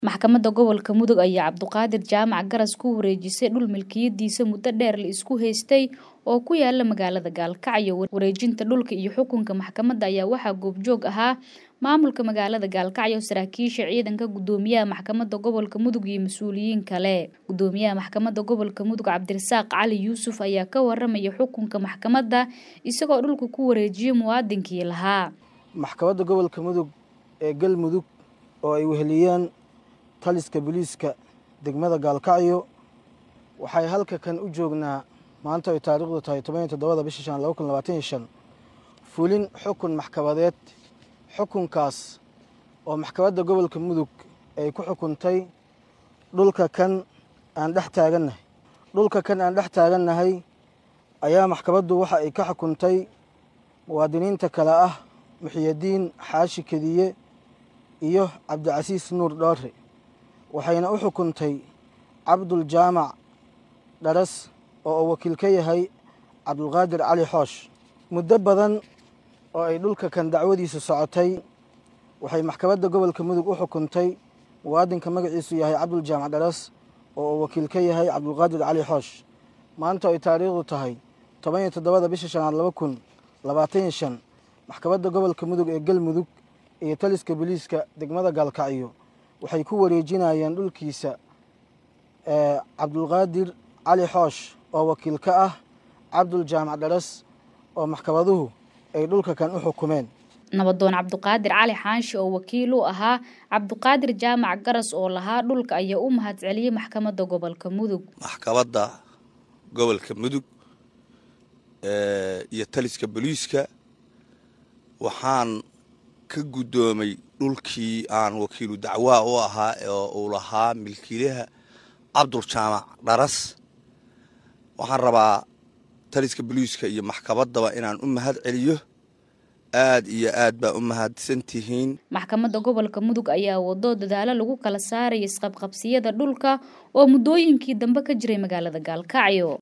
Maxkamadda gobolka Mudug ayaa Cabduqaadir Jaamac Garas ku wareejisay dhul milkiyadiisa muddo dheer la isku haystay oo ku yaala magaalada Gaalkacyo. Wareejinta dhulka iyo xukunka maxkamadda ayaa waxaa goobjoog ahaa maamulka magaalada Gaalkacyo, saraakiisha ciidanka, gudoomiyaha maxkamadda gobolka Mudug iyo mas'uuliyiin kale. Gudoomiyaha maxkamadda gobolka Mudug Cabdirasaaq Cali Yuusuf ayaa ka waramay xukunka maxkamadda isagoo dhulka ku wareejiyay muwaadinkii lahaa. Maxkamadda gobolka Mudug ee Galmudug oo ay weheliyeen taliska booliiska degmada Gaalkacyo waxay halka kan u joognaa maanta ay taariikhdu tahay 17 bisha 2025 fulin xukun maxkamadeed. Xukunkaas oo maxkamadda gobolka Mudug ay ku xukuntay dhulka kan aan dhex taagannahay ayaa maxkamaddu waxa ay ka xukuntay muwaadiniinta kale ah Muxiyadiin Xaashi Kadiye iyo Cabdicasiis Nuur Dhoore, waxayna u xukuntay Cabdul Jaamac Dharas oo wakiil ka yahay Cabdulqaadir Cali Xoosh. Muddo badan oo ay dhulka kan dacwadiisu socotay waxay maxkamadda gobolka Mudug u xukuntay muwaadinka magaciisu yahay Cabdul Jaamac Dharas oo wakiil ka yahay Cabdulqaadir Cali Xoosh. Maanta ay taariikhdu tahay 17 bisha 2025 maxkamadda gobolka Mudug ee Galmudug iyo taliska booliiska degmada Gaalkacyo waxay ku wareejinayaan dhulkiisa Cabdulqaadir Cali Xoosh oo wakiil ka ah Cabdul Jaamac Dharas oo maxkamaduhu ay dhulka kan u xukumeen. Nabadoon Cabduqaadir Cali Xaashi oo wakiil u ahaa Cabduqaadir Jaamac Garas oo lahaa dhulka ayaa u mahadceliyay maxkamadda gobolka Mudug. Maxkamadda gobolka Mudug iyo taliska booliiska waxaan ka gudoomay dhulkii aan wakiilu dacwaa u ahaa oo uu lahaa milkiilaha Cabdul Jaamac Dharas. Waxaan rabaa taliska booliiska iyo maxkamaddaba inaan u mahadceliyo. aad iyo aad baa u mahadsantihiin. Maxkamadda gobolka Mudug ayaa wado dadaalo lagu kala saaray isqabqabsiyada dhulka oo muddooyinkii dambe ka jiray magaalada Gaalkacyo.